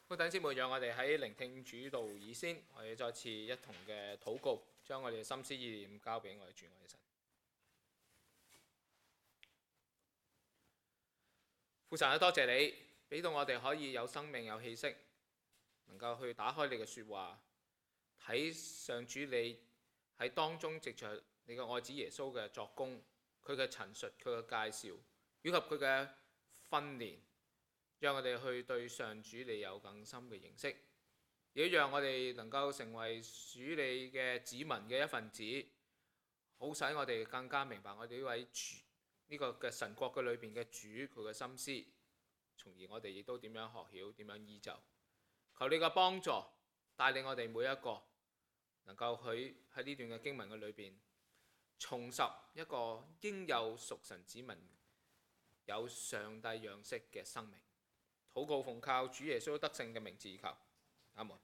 好，弟兄姊妹，讓我哋喺聆聽主道以先，我哋再次一同嘅禱告，將我哋嘅心思意念交俾我哋主我哋神。父神啊，多謝你俾到我哋可以有生命有氣息，能夠去打開你嘅説話，睇上主你喺當中藉着你嘅愛子耶穌嘅作工，佢嘅陳述，佢嘅介紹，以及佢嘅訓練。讓我哋去對上主你有更深嘅認識，亦讓我哋能夠成為主你嘅子民嘅一份子，好使我哋更加明白我哋呢位主呢個嘅神國嘅裏邊嘅主佢嘅心思，從而我哋亦都點樣學曉點樣依就。求你嘅幫助帶領我哋每一個能夠喺呢段嘅經文嘅裏邊重拾一個應有屬神子民有上帝樣式嘅生命。禱告奉靠主耶穌得勝嘅名字求，阿門。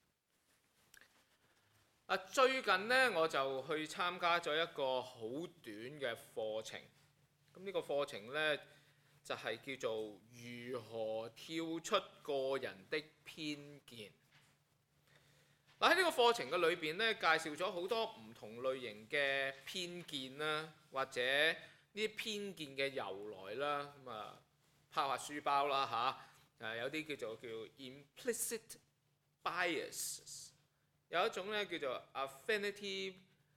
最近呢，我就去參加咗一個好短嘅課程。咁呢個課程呢，就係叫做如何跳出個人的偏見。喺呢個課程嘅裏邊呢，介紹咗好多唔同類型嘅偏見啦，或者呢啲偏見嘅由來啦。咁啊，拋下書包啦嚇。有啲叫做 implicit biases， 有一種咧叫做 affinity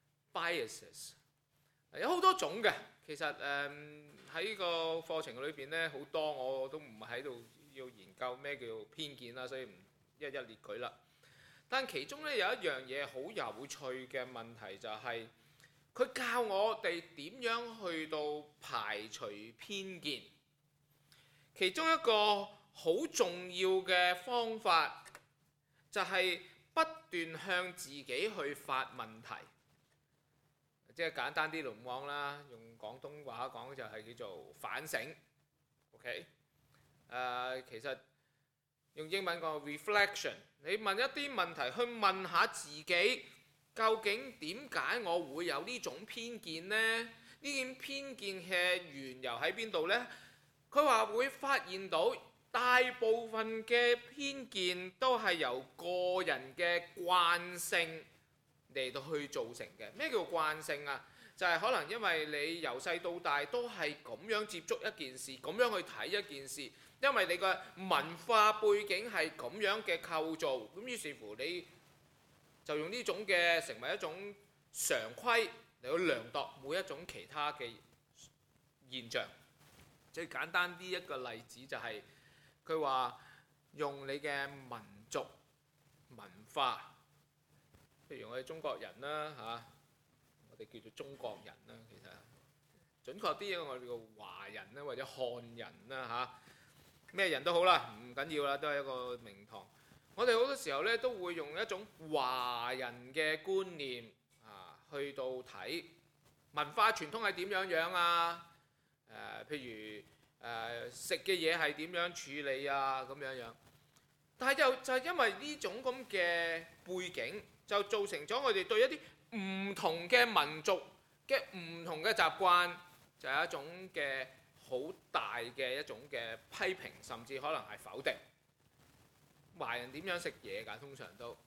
biases， 有好多種嘅。其實喺個課程裏邊咧好多，我都唔喺度要研究咩叫偏見啦，所以唔一一列舉啦。但其中咧有一樣嘢好有趣嘅問題就係，佢教我哋點樣去到排除偏見。其中一個好重要嘅方法就係不斷向自己去發問題，即係簡單啲嚟講啦，用廣東話講就係叫做反省。OK， 其實用英文講 reflection， 你問一啲問題去問下自己，究竟點解我會有呢種偏見呢？呢種偏見嘅緣由喺邊度呢？佢話會發現到大部分嘅偏見都係由個人嘅慣性嚟到去造成嘅。咩叫慣性啊？就係可能因為你由細到大都係咁樣接觸一件事，咁樣去睇一件事，因為你個文化背景係咁樣嘅構造，咁於是乎你就用呢種嘅成為一種常規嚟去量度每一種其他嘅現象。最簡單啲一個例子就係佢話用你嘅民族文化，譬如我哋中國人啦嚇，我哋叫做中國人啦，其實準確啲我哋叫華人啦或者漢人啦嚇，咩人都好啦，唔緊要啦，都係一個名堂。我哋好多時候咧都會用一種華人嘅觀念去到睇文化傳統係點樣啊。譬如食嘅嘢係點樣處理啊咁樣，但係就係因為呢種咁嘅背景，就造成咗我哋對一啲唔同嘅民族嘅唔同嘅習慣，就係一種嘅好大嘅一種嘅批評，甚至可能係否定。華人點樣食嘢㗎？通常就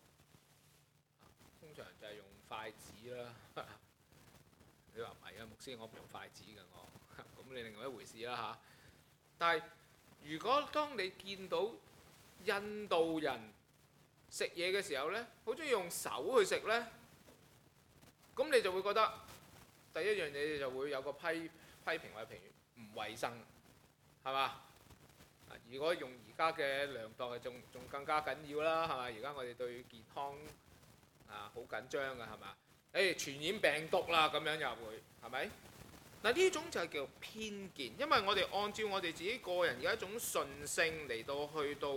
係用筷子啦。你話唔係啊，牧師，我唔用筷子㗎我。咁你另外一回事啦嚇。但係如果當你見到印度人食嘢嘅時候呢，好中意用手去食呢，咁你就會覺得第一樣嘢就會有個批評或者評語唔衞生，係嘛？如果用而家嘅量度係仲更加緊要啦，係嘛？而家我哋對健康好緊張㗎，係嘛？傳染病毒啦，咁樣又會係咪？嗱，呢種就係叫偏見，因為我哋按照我哋自己個人嘅一種順性嚟到去到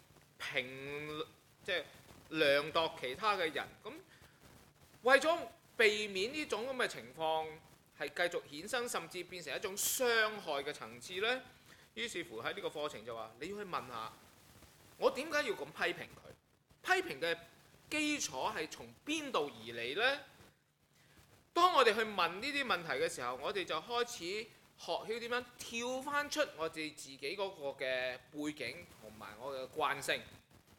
即係量度其他嘅人。咁為咗避免呢種咁嘅情況係繼續衍生，甚至變成一種傷害嘅層次呢，於是乎喺呢個課程就話你要去問下我點解要咁批評佢？批評嘅基礎係從邊度而嚟呢？當我哋去問呢啲問題嘅時候，我哋就開始學曉點樣跳翻出我哋自己嗰個嘅背景同埋我嘅慣性，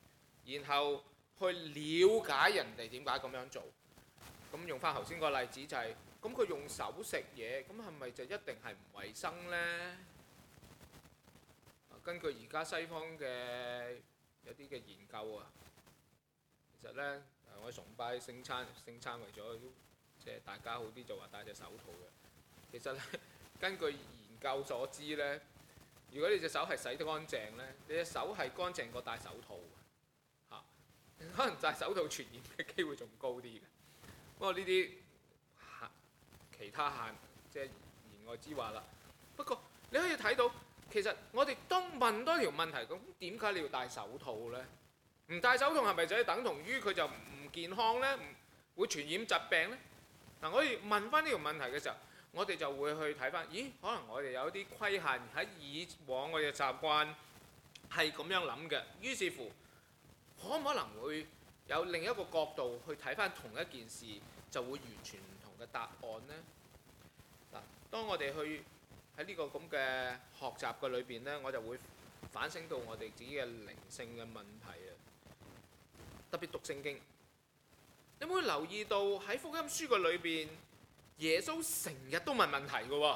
然後去了解人哋點解咁樣做。咁用翻頭先個例子就係，咁佢用手食嘢，咁係咪就一定係唔衞生呢？根據而家西方嘅有啲嘅研究啊，其實呢，我崇拜聖餐為咗即係大家好啲，就話戴隻手套嘅。其實呢，根據研究所知呢，如果你隻手係洗得乾淨呢，你隻手係乾淨過戴手套嘅嚇，可能戴手套傳染嘅機會仲高啲嘅。不過呢啲其他即係言外之話啦。不過你可以睇到，其實我哋當問多條問題，咁點解你要戴手套呢？唔戴手套係咪就係等同於佢就唔健康呢？會傳染疾病呢？嗱，我哋問翻呢條問題嘅時候，我哋就會去睇翻，咦？可能我哋有啲規限喺以往我哋嘅習慣係咁樣諗嘅，於是乎可唔可能會有另一個角度去睇翻同一件事，就會完全唔同嘅答案呢？嗱，當我哋去喺呢個咁嘅學習嘅裏邊呢，我就會反省到我哋自己嘅靈性嘅問題啊！特別讀聖經，你有冇留意到喺福音書嘅裏邊，耶穌成日都問問題嘅喎？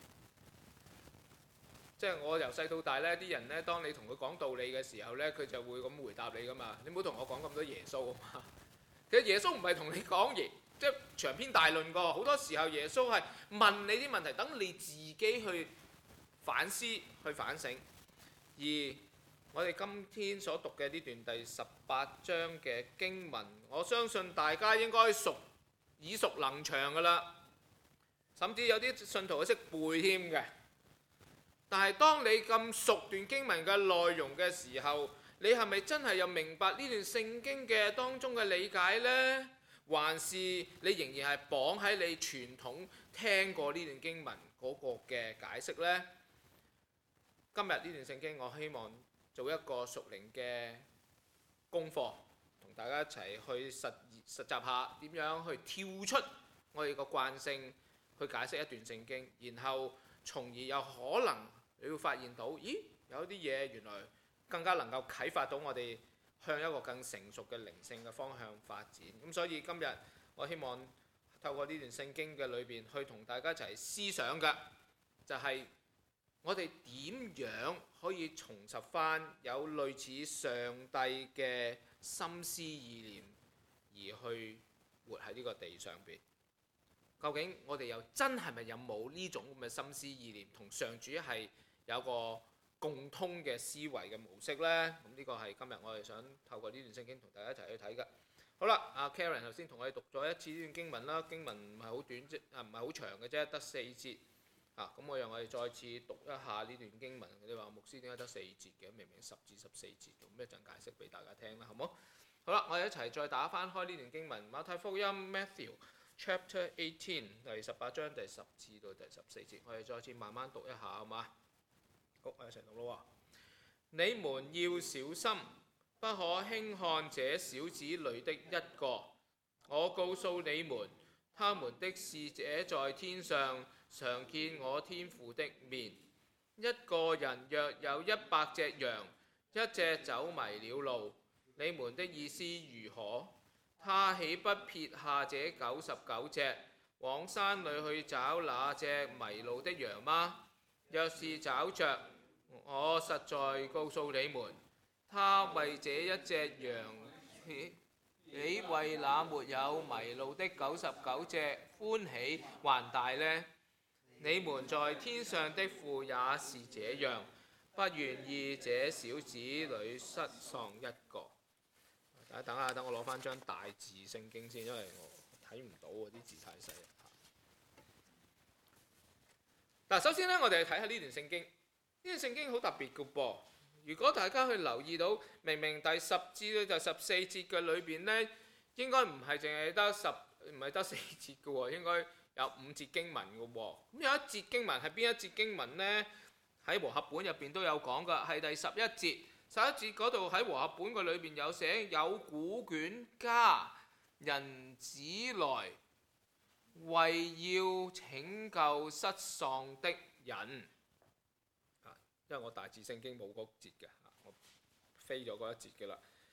即係我由細到大呢啲人呢，當你同佢講道理嘅時候呢，佢就會咁回答你噶嘛。你唔好同我講咁多耶穌啊嘛。其實耶穌唔係同你講嘢，即係長篇大論個。好多時候耶穌係問你啲問題，等你自己去反思、去反省。而我哋今天所讀嘅呢段第18章嘅經文，我相信大家應該耳熟能詳噶啦，甚至有啲信徒係識背添嘅。但係當你咁熟段經文嘅內容嘅時候，你係咪真係又明白呢段聖經嘅當中嘅理解呢？還是你仍然係綁喺你傳統聽過呢段經文嗰個嘅解釋呢？今日呢段聖經，我希望做一個屬靈嘅功課，同大家一齊去實習下點樣去跳出我哋個慣性去解釋一段聖經，然後從而有可能你會發現到，咦，有啲嘢原來更加能夠啟發到我哋向一個更成熟嘅靈性嘅方向發展。咁所以今日我希望透過呢段聖經嘅裏邊，去同大家一齊思想嘅就係我哋點樣可以重拾翻有類似上帝嘅心思意念，而去活喺呢個地上邊。究竟我哋又真係咪有冇呢種咁嘅心思意念，同上主係有個共通嘅思維嘅模式呢？咁呢個係今日我哋想透過呢段聖經同大家一齊去睇嘅。好啦，阿 Karen 頭先同我哋讀咗一次呢段經文啦，經文唔係好短啫，唔係好長嘅啫，得4節。咁我讓我哋再次讀一下呢段經文。你話牧師點解得4節嘅？明明10至14節，咁一陣解釋俾大家聽啦，好冇？好啦，我哋一齊再打翻開呢段經文，馬太福音 Matthew Chapter 18第18章第10至到第14節，我哋再次慢慢讀一下，好嘛？好，我哋一齊讀咯。你們要小心，不可輕看這小子裏的一個。我告訴你們，他們的使者在天上常見我天父的面。一個人若有100隻羊，一隻走迷了路，你們的意思如何？他豈不撇下這99隻，往山裏去找那隻迷路的羊嗎？若是找着，我實在告訴你們，他為這一隻羊，豈為那沒有迷路的99隻歡喜還大呢？你們在天上的父也是這樣，不願意這小子裏失喪一個。等下，等我攞翻張大字聖經先，因為我睇唔到啲字太細。嗱，首先呢，我哋睇下呢段聖經。呢段聖經好特別嘅噃。如果大家去留意到，明明第10至到第14節嘅裏邊呢，應該唔係淨係得4節嘅喎，應該有5節經文嘅喎。咁有一節經文係邊一節經文呢？喺和合本入邊都有講㗎，係第11節。11節嗰度喺和合本嘅裏邊有寫，有古卷家人子來，為要拯救失喪的人。因為我大字聖經冇嗰節嘅，我飛咗嗰一節嘅啦。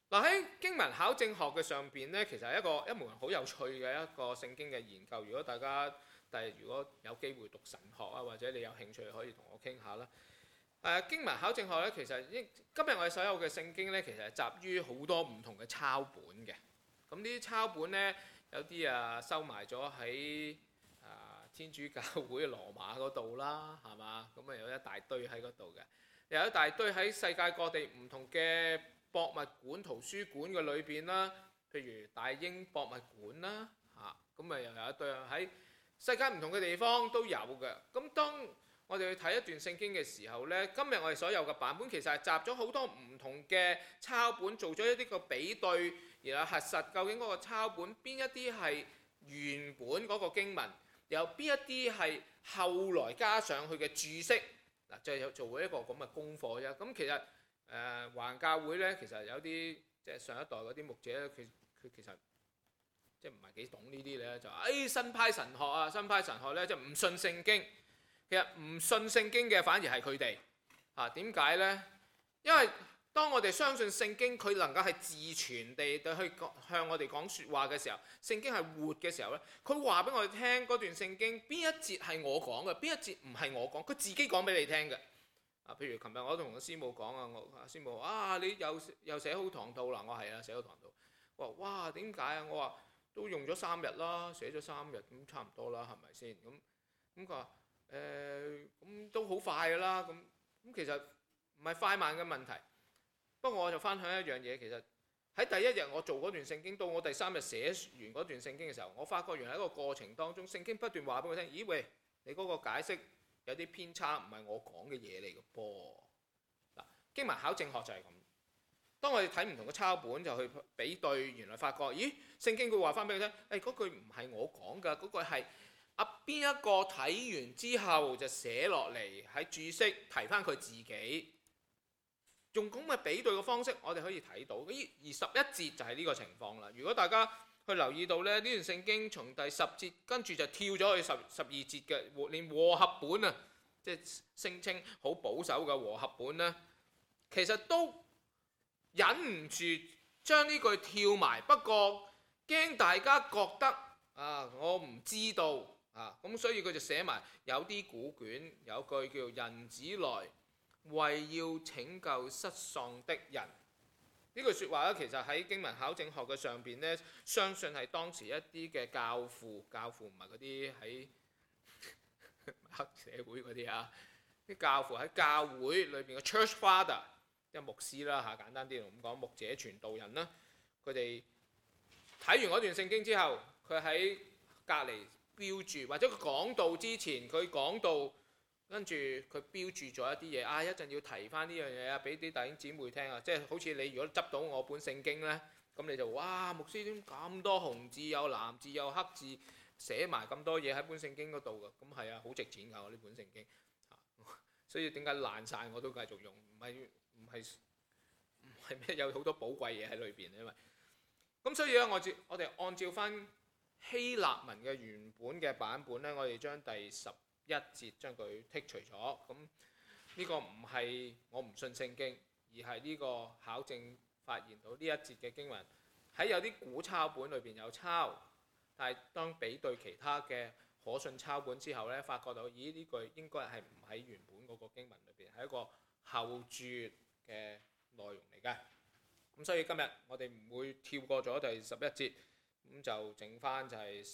嗱，喺經文考證學嘅上邊咧，其實係一門好有趣嘅一個聖經嘅研究。如果大家如果有機會讀神學啊，或者你有興趣可以同我傾下啦。經文考證學咧，其實今日我哋所有嘅聖經咧，其實係集於好多唔同嘅抄本嘅。咁呢啲抄本咧，有啲收埋咗喺天主教會羅馬嗰度啦，係嘛？咁有一大堆喺嗰度嘅，有一大堆喺世界各地唔同嘅博物館、圖書館嘅裏邊啦，譬如大英博物館啦，咁又有一堆喺世界唔同嘅地方都有嘅。咁當我哋去睇一段聖經嘅時候呢，今日我哋所有嘅版本其實係集咗好多唔同嘅抄本，做咗一啲個比對，然後核實究竟嗰個抄本邊一啲係原本嗰個經文，有邊一啲係後來加上去嘅注釋，嗱，就係做一個咁嘅功課啫。咁其實華人教會咧，其實有啲即係上一代嗰啲牧者咧，佢其實即係唔係幾懂呢啲咧，就新派神學啊，新派神學咧即係唔信聖經。其實唔信聖經嘅反而係佢哋點解咧？因為當我哋相信聖經，佢能夠係自傳地去向我哋講説話嘅時候，聖經係活嘅時候咧，佢話俾我哋聽嗰段聖經邊一節係我講嘅，邊一節唔係我講，佢自己講俾你聽嘅。譬如琴日我同個師母講我師母你又寫好堂道啦，我係寫好堂道。我話哇，點解啊？我話都用咗3日啦，寫咗3日咁差唔多啦，係咪先？咁佢話咁都好快㗎啦。咁其實唔係快慢嘅問題。不過我就分享一樣嘢，其實喺第一日我做嗰段聖經，到我第3日寫完嗰段聖經嘅時候，我發覺原來喺個過程當中，聖經不斷話俾我聽，咦喂，你嗰個解釋有啲偏差，唔係我講嘅嘢嚟嘅噃。嗱，經文考證學就係咁。當我哋睇唔同嘅抄本，就去比對，原來發覺，咦，聖經佢話翻俾你聽，嗰句唔係我講㗎，嗰句係邊一個睇完之後就寫落嚟喺注釋提翻佢自己。用咁嘅比對嘅方式，我哋可以睇到，而11節就係呢個情況啦。如果大家去留意到咧，呢段聖經從第10節跟住就跳咗去12節嘅，連和合本啊，即係聲稱好保守嘅和合本咧，其實都忍唔住將呢句跳埋。不過驚大家覺得我唔知道咁所以佢就寫埋有啲古卷有句叫做人子來為要拯救失喪的人，呢句説話咧，其實喺經文考證學嘅上邊咧，相信係當時一啲嘅教父唔係嗰啲喺黑社會嗰啲啲教父喺教會裏邊嘅 church father， 即係牧師啦簡單啲咁講，牧者傳道人啦，佢哋睇完嗰段聖經之後，佢喺隔離標注，或者佢講道之前佢講道。跟住佢標注咗一啲嘢一陣要提翻呢樣嘢俾啲弟兄姊妹聽即係好似你如果執到我本聖經呢，咁你就哇，牧師點咁多紅字有藍字有黑字寫埋咁多嘢喺本聖經嗰度㗎？咁係好值錢㗎，我呢本聖經所以點解爛晒我都繼續用，唔係咩，有好多寶貴嘢喺裏邊，因為咁所以咧，我哋按照翻希臘文嘅原本嘅版本呢，我哋將第11節將佢剔除咗。咁呢個唔係我唔信聖經，而係呢個考證發現到呢一節嘅經文喺有啲古抄本裏邊有抄，但係當比對其他嘅可信抄本之後呢，發覺到咦，呢句應該係唔喺原本嗰個經文裏邊，係一個後注嘅內容嚟嘅。咁所以今日我哋唔會跳過咗第11節，咁就剩翻就係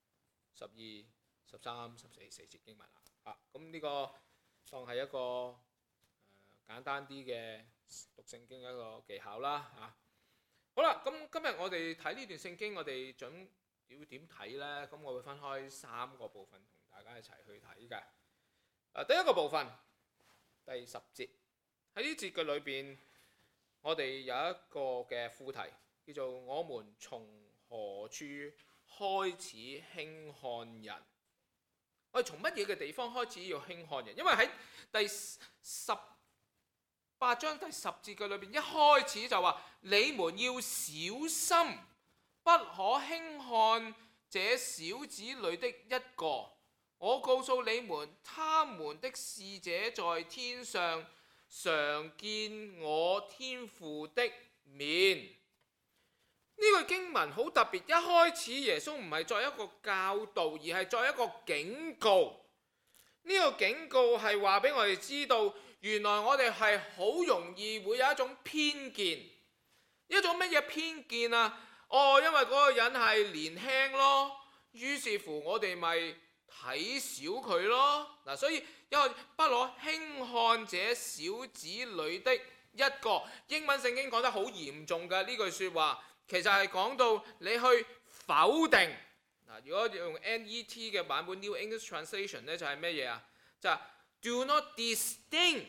10、12、13、14節經文啦。咁呢個當係一個簡單啲嘅讀聖經一個技巧啦。好啦，咁今日我哋睇呢段聖經，我哋準要點睇呢？咁我會分開3個部分同大家一齊去睇嘅。第一個部分，第10節，喺呢節嘅裏邊，我哋有一個嘅副題叫做我們從何處開始輕看人？我哋從乜嘢嘅地方開始要輕看人？因為喺第18章第10節嘅裏邊，一開始就話你們要小心，不可輕看這小子裏的一個。我告訴你們，他們的使者在天上常見我天父的面。呢句經文好特別，一開始耶穌唔係作一個教導，而係作一個警告。呢個警告係話俾我哋知道，原來我哋係好容易會有一種偏見。一種乜嘢偏見啊？因為嗰個人係年輕咯，於是乎我哋咪睇小佢咯。嗱，所以因為不可輕看這小子裏的一個，英文聖經講得好嚴重嘅呢句説話，其實係講到你去否定。嗱，如果用 NET 嘅版本 New English Translation 咧，就係咩嘢啊？就係 Do not disdain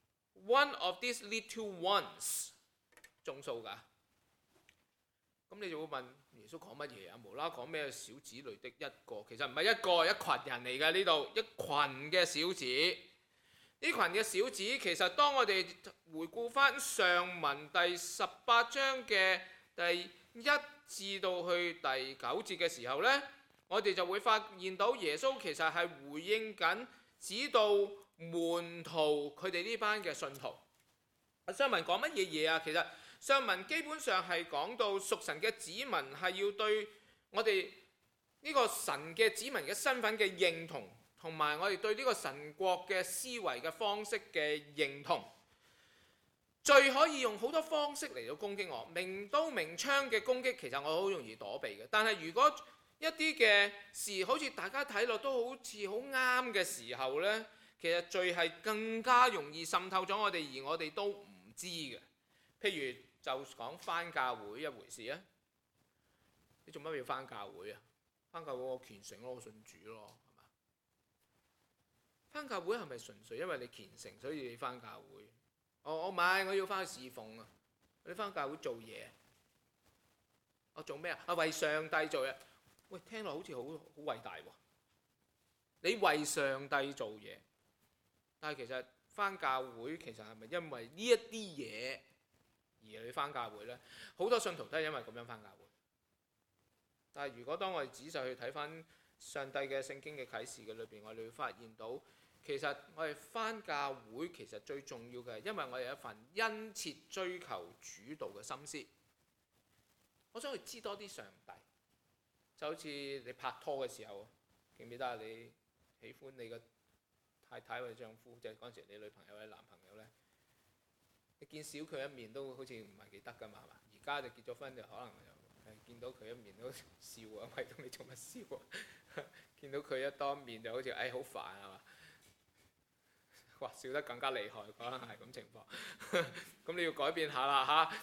one of these little ones， 眾數㗎。咁你就會問耶穌講乜嘢啊？無啦講咩小子裏的一個，其實唔係一個，一群人嚟嘅呢度，一群嘅小子。呢群嘅小子其實當我哋回顧翻上文第18章嘅第1至到去第9節嘅時候呢，我哋就會發現到耶穌其實係回應緊指導門徒佢哋呢班嘅信徒。上文講乜嘢嘢啊？其實上文基本上係講到屬神嘅子民係要對我哋呢個神嘅子民嘅身份嘅認同，同埋我哋對呢個神國嘅思維嘅方式嘅認同。最可以用好多方式嚟到攻擊我，明刀明槍嘅攻擊，其實我好容易躲避嘅。但係如果一啲嘅事好似大家睇落都好似好啱嘅時候呢，其實罪係更加容易滲透咗我哋，而我哋都唔知嘅。譬如就講返教會一回事啊，你做乜要返教會啊？返教會我虔誠咯，我信主咯，係嘛？返教會係咪純粹因為你虔誠所以你返教會？我唔係，我要返去侍奉啊！你返教會做嘢，我做咩啊？為上帝做嘢。喂，聽落好似好偉大喎！你為上帝做嘢，但係其實返教會其實係咪因為呢一啲嘢而你返教會呢？好多信徒都係因為咁樣返教會。但係如果當我哋仔細去睇返上帝嘅聖經嘅啟示嘅裏邊，我哋會發現到其實我哋返教會其實最重要嘅係因為我哋有一份殷切追求主道嘅心思。我想去知多啲上帝。就好似你拍拖嘅時候，記唔記得啊？你喜歡你嘅太太或者丈夫，即係嗰陣時你女朋友或者男朋友呢，你見少佢一面都好似唔係幾得㗎嘛，係嘛？而家就結咗婚就可能就見到佢一面都笑啊，喂，你做乜笑啊？見到佢一多面就好似好煩係嘛？哇，笑得更加厲害，可能係咁情況。咁你要改變下啦嚇。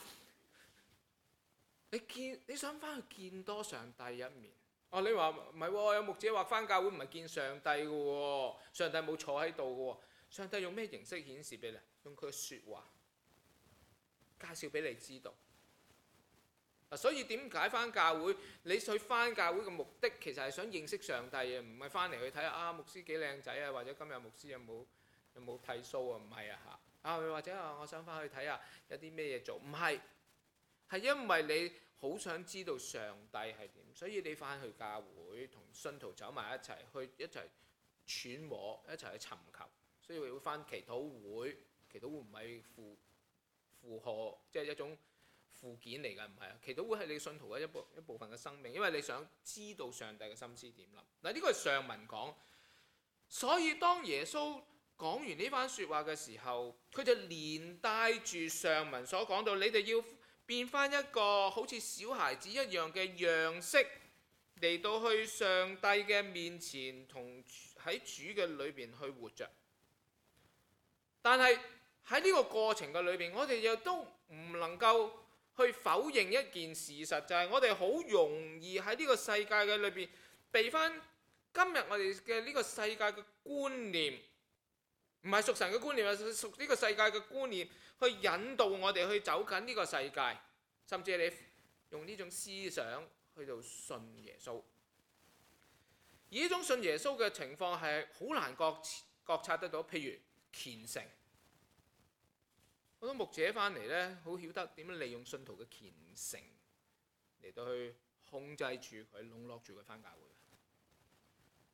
你想翻去見多上帝一面？你話唔係喎，有牧者話翻教會唔係見上帝嘅喎，上帝冇坐喺度嘅喎。上帝用咩形式顯示俾你？用佢嘅説話介紹俾你知道。所以點解翻教會？你去翻教會嘅目的其實係想認識上帝嘅，唔係翻嚟去睇下牧師幾靚仔啊，或者今日牧師有冇剃鬚啊？唔係啊嚇。或者我想翻去睇下有啲咩嘢做，唔係。係因為你好想知道上帝係點，所以你翻去教會同信徒走埋一齊，去一齊揣摩，一齊去尋求。所以會翻祈禱會，祈禱會唔係負荷，即係一種附件嚟㗎，唔係啊。祈禱會係你信徒嘅一部分嘅生命，因為你想知道上帝嘅心思點諗。嗱，呢個係上文講，所以當耶穌講完呢番説話嘅時候，佢就連帶住上文所講到，你哋要變翻一個好似小孩子一樣嘅樣式嚟到去上帝嘅面前，同喺主嘅裏邊去活着。但係喺呢個過程嘅裏邊，我哋又都唔能夠去否認一件事實，就係我哋好容易喺呢個世界嘅裏邊被翻今日我哋嘅呢個世界嘅觀念，唔係屬神嘅觀念，係屬呢個世界嘅觀念，去引導我哋去走緊呢個世界，甚至你用呢種思想去到信耶穌。而呢種信耶穌嘅情況係好難覺察得到，譬如虔誠。好多牧者翻嚟呢，好曉得點樣利用信徒嘅虔誠嚟到去控制住佢，籠絡住佢翻教會。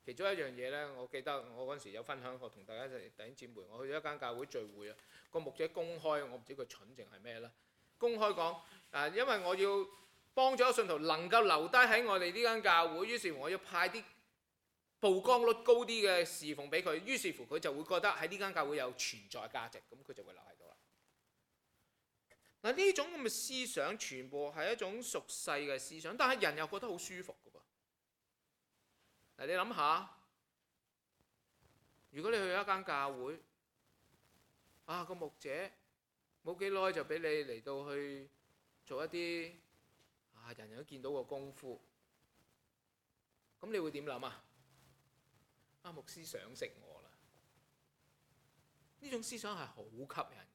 其中一樣嘢呢，我記得我嗰陣時有分享過，同大家弟兄姊妹，我去咗一間教會聚會啊，個牧者公開，我唔知佢蠢定係咩啦，公開講因為我要幫助信徒能夠留低喺我哋呢間教會，於是乎我要派啲曝光率高啲嘅侍奉俾佢，於是乎佢就會覺得喺呢間教會有存在價值，咁佢就會留喺度啦。嗱，呢種咁嘅思想全部係一種俗世嘅思想，但係人又覺得好舒服㗎噃。嗱，你諗下，如果你去一間教會，個牧者冇幾耐就俾你嚟到去做一啲人人都見到嘅功夫，咁你會點諗啊？牧師賞識我啦，呢種思想係好吸引嘅。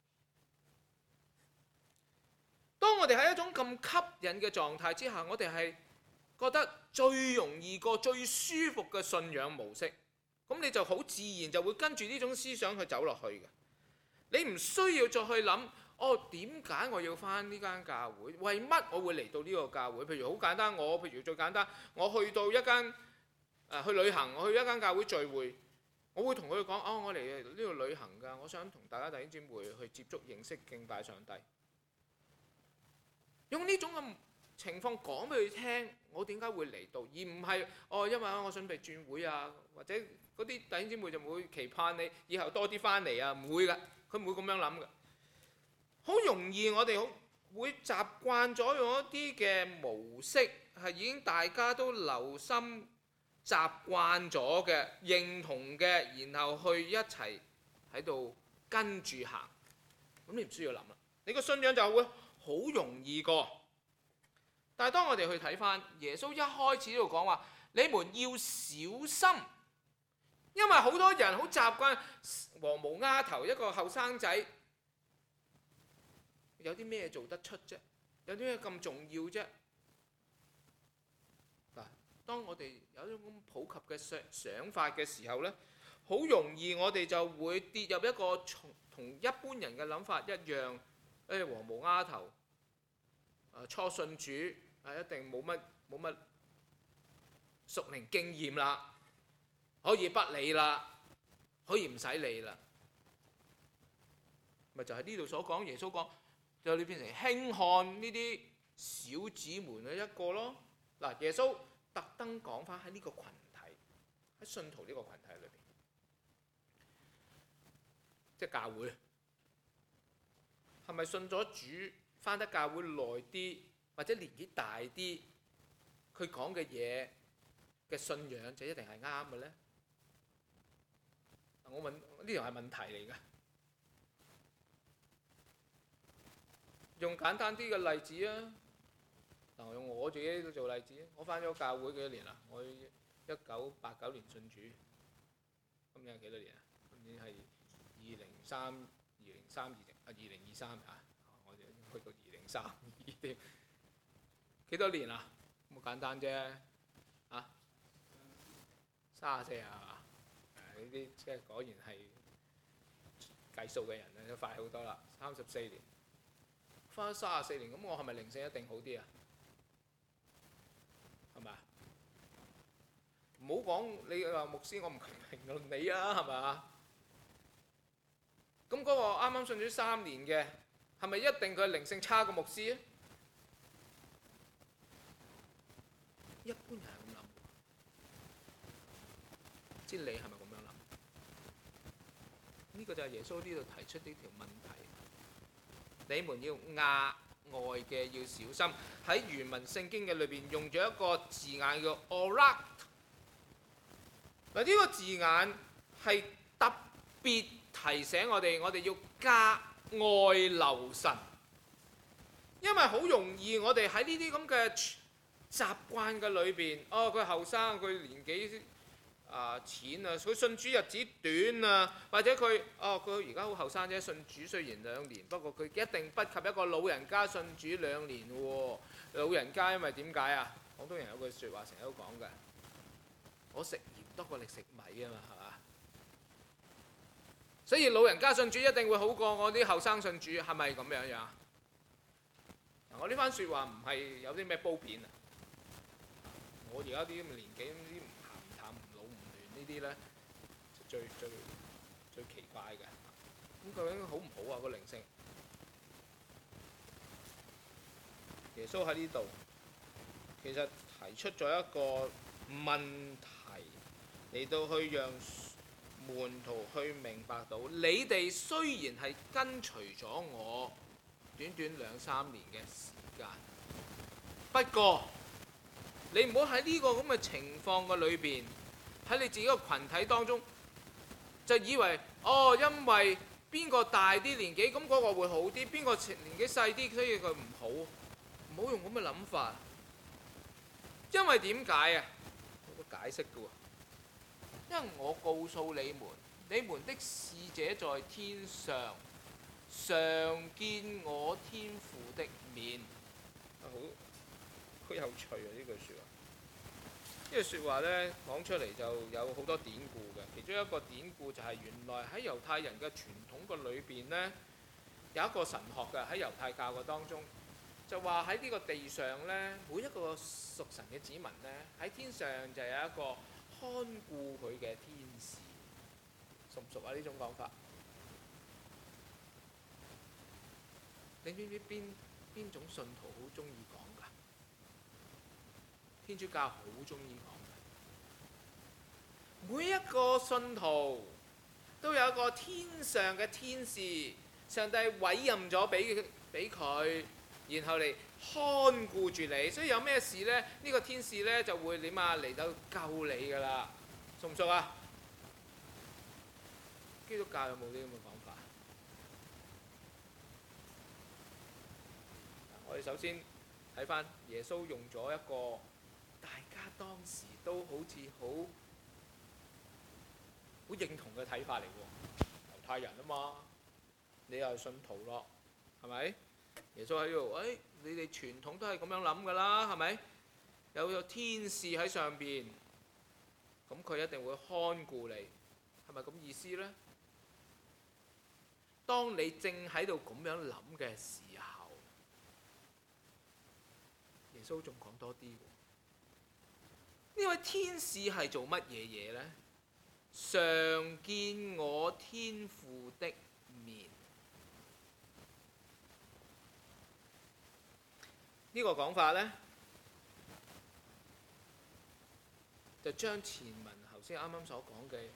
當我哋喺一種咁吸引嘅狀態之下，我哋係覺得最容易過、最舒服嘅信仰模式，咁你就好自然就會跟住呢種思想去走落去嘅。你唔需要再去諗，點解我要返呢間教會？為乜我會嚟到呢個教會？譬如好簡單，譬如最簡單，我去到一間去旅行，我去一間教會聚會，我會同佢哋講，我嚟呢度旅行㗎，我想同大家弟兄姊妹去接觸、認識、敬拜上帝。用呢種嘅情況講俾佢聽，我點解會嚟到，而唔係因為我準備轉會啊，或者嗰啲弟兄姊妹就會期盼你以後多啲返嚟啊，唔會㗎，佢唔會咁樣諗㗎。好容易我哋會習慣咗用一啲嘅模式，係已經大家都留心習慣咗嘅、認同嘅，然後去一齊喺度跟住行。咁你唔需要諗啦，你個信仰就會好容易過。但係當我哋去睇翻耶穌一開始呢度講話，你們要小心，因為好多人好習慣黃毛丫頭一個後生仔，有啲咩做得出啫？有啲咩咁重要啫？嗱，當我哋有一種咁普及嘅想法嘅時候呢，好容易我哋就會跌入一個同一般人嘅諗法一樣，黃毛丫頭，初信主一定冇乜屬靈經驗啦，可以不理啦，可以唔使理啦，咪就係呢度所講，耶穌講就你變成輕看呢啲小子們嘅一個咯。嗱，耶穌特登講翻喺呢個群體，喺信徒呢個群體裏邊，即係教會，係咪信咗主翻得教會耐啲，或者年紀大啲，佢講嘅嘢嘅信仰就一定係啱嘅呢？我問呢條係問題嚟嘅。用簡單啲嘅例子啊，嗱，用我自己做例子，我翻咗教會幾多年啦？我1989年信主，今年係幾多年啊？今年係2023嚇，我哋去到2032添，幾多年啊？咁簡單啫，啊，34啊，呢啲即係果然係計數嘅人咧，都快好多啦，34年。翻34年，咁我係咪靈性一定好啲啊？係咪啊？唔好講你話牧師，我唔評論你啊，係咪啊？咁嗰個啱啱信主3年嘅，係咪一定佢靈性差過牧師啊？一般人係咁諗，知你係咪咁樣諗？呢個就係耶穌呢度提出呢條問題。你們要額外嘅要小心，喺原文聖經嘅裏邊用咗一個字眼叫 orat。嗱，呢個字眼係特別提醒我哋，我哋要格外留神，因為好容易我哋喺呢啲咁嘅習慣嘅裏邊，佢後生，佢年紀淺啊，佢信主日子短啊，或者佢而家好後生啫，信主雖然2年，不過佢一定不及一個老人家信主2年喎。老人家因為點解啊？廣東人有句説話成日都講嘅，我食鹽多過你食米啊嘛，係嘛？所以老人家信主一定會好過我啲後生信主，係咪咁樣樣？我呢番説話唔係有啲咩褒貶啊！我而家啲咁嘅年紀，啲唔鹹唔淡唔老啲呢，就最奇怪嘅。咁究竟好唔好啊？個靈性？耶穌喺呢度其實提出咗一個問題嚟到去讓門徒去明白到，你哋雖然係跟隨咗我短短2-3年嘅時間，不過你唔好喺呢個咁嘅情況嘅裏邊，喺你自己個群體當中就以為因為邊個大啲年紀，咁嗰個會好啲；邊個年紀細啲，所以佢唔好。唔好用咁嘅諗法，因為點解啊？有個解釋嘅喎。因為我告訴你們，你們的使者在天上常見我天父的面。好有趣啊！呢句説話，呢句説話呢講出嚟就有好多典故嘅。其中一個典故就係原來喺猶太人嘅傳統嘅裏邊呢，有一個神學嘅喺猶太教嘅當中。就話喺呢個地上呢，每一個屬神嘅子民呢，喺天上就有一個看顧佢嘅天使。熟唔熟啊？呢種講法，你知唔知邊種信徒好中意講㗎？天主教好中意講㗎。每一個信徒都有一個天上嘅天使，上帝委任咗俾佢。然後嚟看顧住你，所以有咩事呢？呢個天使呢就會點啊嚟到救你㗎啦，熟唔熟啊？基督教有冇啲咁嘅講法？我哋首先睇翻耶穌用咗一個大家當時都好似好認同嘅睇法嚟喎，猶太人啊嘛，你又係信徒咯，係咪？耶穌喺度，你哋傳統都係咁樣諗㗎啦，係咪？有個天使喺上邊，咁佢一定會看顧你，係咪咁意思呢？當你正喺度咁樣諗嘅時候，耶穌仲講多啲喎。呢位天使係做乜嘢嘢呢？常見我天父的面。呢個講法呢，就將前文頭先啱啱所講嘅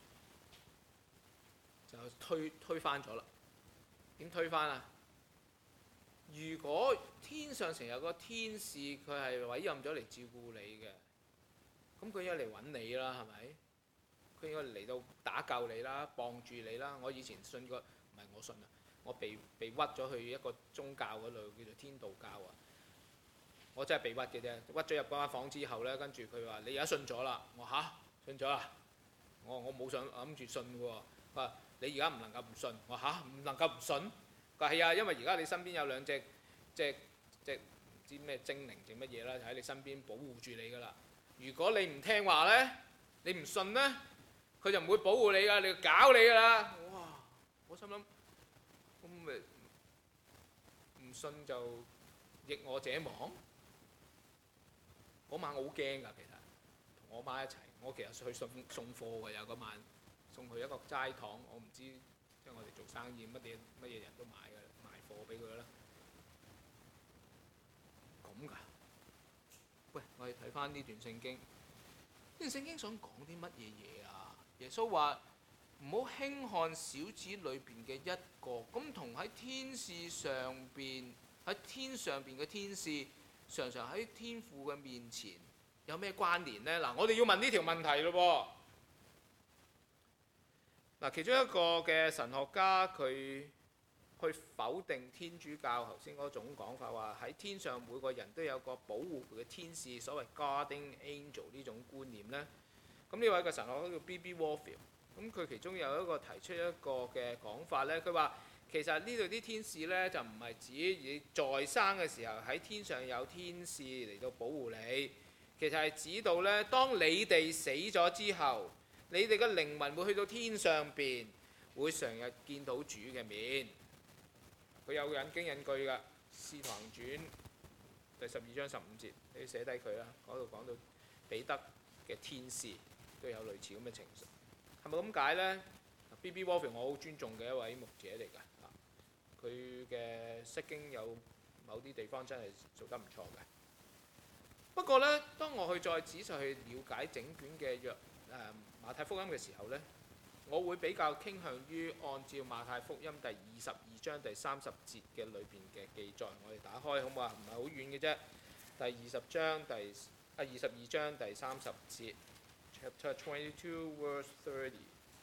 就推翻咗啦。點推翻啊？如果天上成日有個天使，佢係委任咗嚟照顧你嘅，咁佢應該嚟揾你啦，係咪？佢應該嚟到打救你啦，幫住你啦。我以前信過，唔係我信啊，我被屈咗去一個宗教嗰度，叫做天道教啊。我真係被屈嘅啫，屈咗入嗰間房之後呢，跟住佢話：你而家信咗啦。我信咗啦。我冇想諗住信喎。佢話：你而家唔能夠唔信。我唔能夠唔信。佢話：係啊，因為而家你身邊有兩隻唔知咩精靈定乜嘢啦，就喺你身邊保護住你㗎啦。如果你唔聽話呢，你唔信呢，佢就唔會保護你㗎，你搞你㗎啦。哇！我心諗咁咪唔信就逆我者亡。嗰晚我好驚㗎，其實同我媽一齊，我其實去送貨㗎，有嗰晚送去一個齋堂，我唔知，因為我哋做生意乜嘢人都買㗎，賣貨俾佢啦。咁㗎？喂，我哋睇翻呢段聖經，呢段聖經想講啲乜嘢嘢啊？耶穌話唔好輕看小子裏邊嘅一個，咁同喺天使上邊，喺天上邊嘅天使。常常喺天父嘅面前有咩關聯呢？嗱，我哋要問呢條問題咯噃。嗱，其中一個嘅神學家佢去否定天主教頭先嗰種講法，話喺天上每個人都有個保護佢嘅天使，所謂 guarding angel 呢種觀念呢。咁呢位嘅神學家叫 B.B. Warfield， 咁佢其中有一個提出一個嘅講法呢，佢話。其實呢度啲天使呢，就唔係指你在生嘅時候喺天上有天使嚟到保護你，其實係指到呢，當你哋死咗之後，你哋嘅靈魂會去到天上邊，會成日見到主嘅面。佢有引經引據㗎，《使徒行傳》第12章15節，你寫低佢啦。嗰度講到彼得嘅天使都有類似咁嘅情係咪咁解呢？ B.B. Warfield 我好尊重嘅一位牧者嚟㗎，佢嘅釋經有某啲地方真係做得唔錯嘅。不過呢，當我去再仔細去了解整卷嘅馬太福音嘅時候呢，我會比較傾向於按照馬太福音第22章第30節嘅裏邊嘅記載，我哋打開好唔好啊？唔係好遠嘅啫，第22章第30節 ，Chapter 22 verse 30。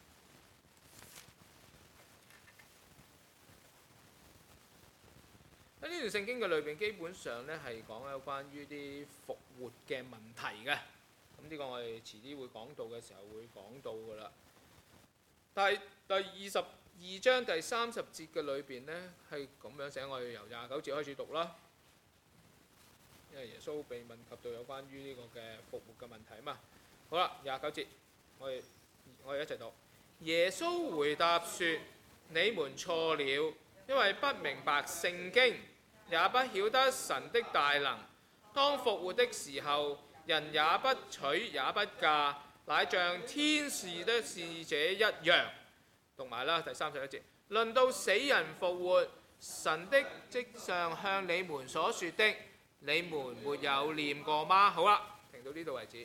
喺呢段聖經嘅裏邊，基本上咧係講有關於啲復活嘅問題嘅。咁呢個我哋遲啲會講到嘅時候會講到㗎啦。但係第22章第30節嘅裏邊呢，係咁樣寫，我哋由29節開始讀啦。因為耶穌被問及到有關於呢個嘅復活嘅問題啊嘛。好啦，29節，我哋一齊讀。耶穌回答說：你們錯了，因為不明白聖經，也不曉得神的大能。當復活的時候，人也不娶也不嫁，乃像天使的使者一樣。讀埋啦，第31節。論到死人復活，神的跡上向你們所說的，你們沒有念過嗎？好啦，停到呢度為止。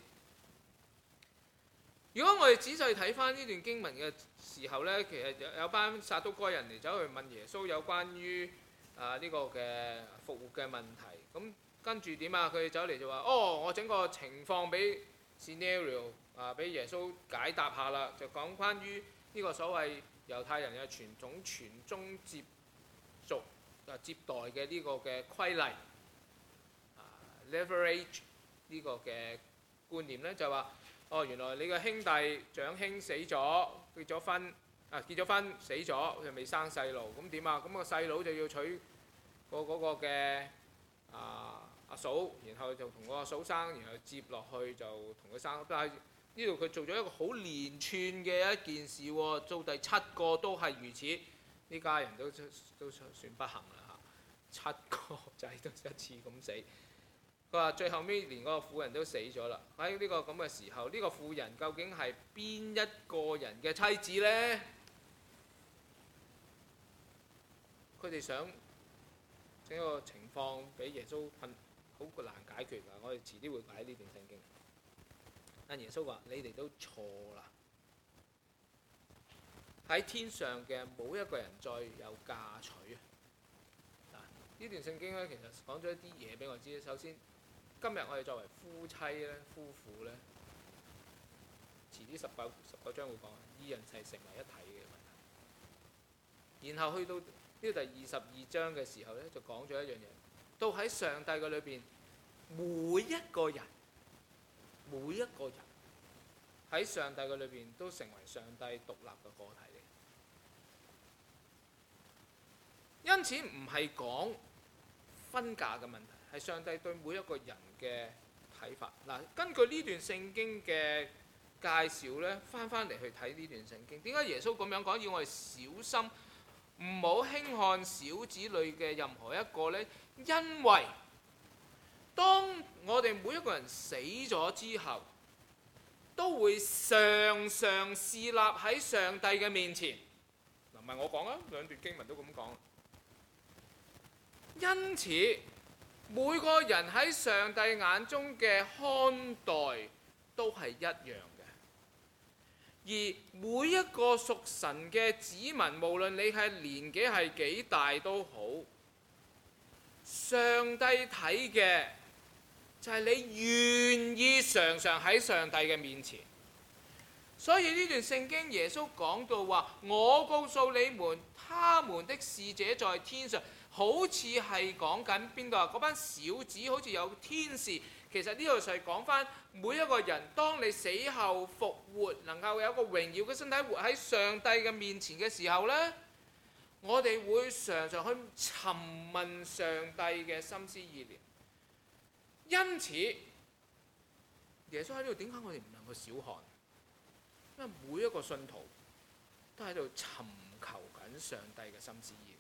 如果我哋仔細睇翻呢段經文嘅時候呢，其實有班撒都該人嚟走去問耶穌有關於呢個嘅復活嘅問題。咁跟住點啊？佢哋走嚟就話：我整個情況俾 scenario 俾耶穌解答下啦，就講關於呢個所謂猶太人嘅傳統傳宗接代嘅呢個嘅規例leverage 呢個嘅觀念呢，就話。原來你嘅兄弟長兄死咗，結咗婚死咗，佢未生細路，咁點啊？咁個細佬就要娶嗰個嘅阿嫂，然後就同個阿嫂生，然後接落去就同佢生。但係呢度佢做咗一個好連串嘅一件事喎，做第7個都係如此，呢家人都算不幸啦嚇，7個仔都一次咁死。佢話最後尾連嗰個婦人都死咗啦。喺呢個咁嘅時候，呢個婦人究竟係邊一個人嘅妻子呢？佢哋想整個情況俾耶穌好難解決㗎。我哋遲啲會解呢段聖經。但耶穌話：你哋都錯啦！喺天上嘅冇一個人再有嫁娶啊！呢段聖經咧，其實講咗一啲嘢俾我知。首先，今日我哋作為夫妻咧、夫婦咧，遲啲19章會講，二人係成為一體嘅問題。然後去到呢個第22章嘅時候咧，就講咗一樣嘢，到喺上帝嘅裏邊，每一個人喺上帝嘅裏邊都成為上帝獨立嘅個體嚟。因此唔係講婚嫁嘅問題。係上帝對每一個人嘅睇法。嗱，根據呢段聖經嘅介紹呢，翻嚟去睇呢段聖經，點解耶穌咁樣講？要我哋小心，唔好輕看小子裏嘅任何一個呢？因為當我哋每一個人死咗之後，都會常常侍立喺上帝嘅面前。嗱，唔係我講啊，兩段經文都咁講。因此，每個人喺上帝眼中嘅看待都係一樣嘅，而每一個屬神嘅子民，無論你係年紀係幾大都好，上帝睇嘅就係你願意常常喺上帝嘅面前。所以呢段聖經耶穌講到話：我告訴你們，他們的使者在天上。好似係講緊邊度啊？嗰班小子好似有天使。其實呢度就係講翻每一個人，當你死後復活，能夠有一個榮耀嘅身體活喺上帝嘅面前嘅時候呢，我哋會常常去詢問上帝嘅心思意念。因此，耶穌喺呢度點解我哋唔能夠小看？因為每一個信徒都喺度尋求緊上帝嘅心思意念。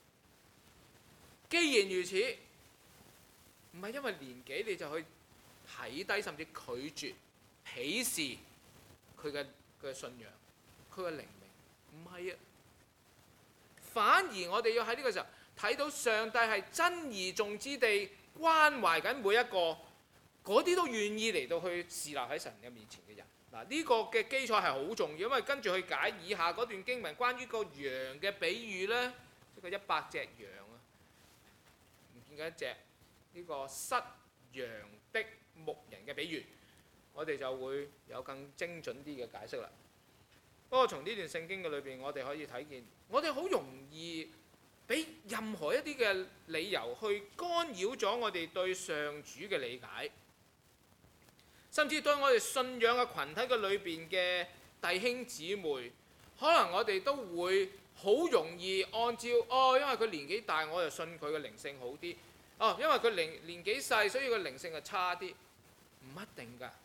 既然如此，唔係因為年紀你就去睇低，甚至拒絕、鄙視佢嘅信仰， 佢嘅靈命，唔係啊。反而我哋要喺呢個時候睇到上帝係珍而重之地關懷緊每一個嗰啲都願意嚟到去侍立喺神嘅面前嘅人。嗱，呢個嘅基礎係好重要，因為跟住去解以下嗰段經文關於個羊嘅比喻呢，即係100隻羊啊，唔見緊一隻呢個失羊的牧人嘅比喻，我哋就會有更精準啲嘅解釋啦。不過從呢段聖經嘅裏邊，我哋可以睇見，我哋好容易俾任何一啲嘅理由去干擾咗我哋對上主嘅理解，甚至對我哋信仰嘅群體嘅裏邊嘅弟兄姊妹，可能我哋都會好容易按照因為佢年紀大，我就信佢嘅靈性好啲。因為佢年紀細，所以佢靈性係差啲，唔一定㗎。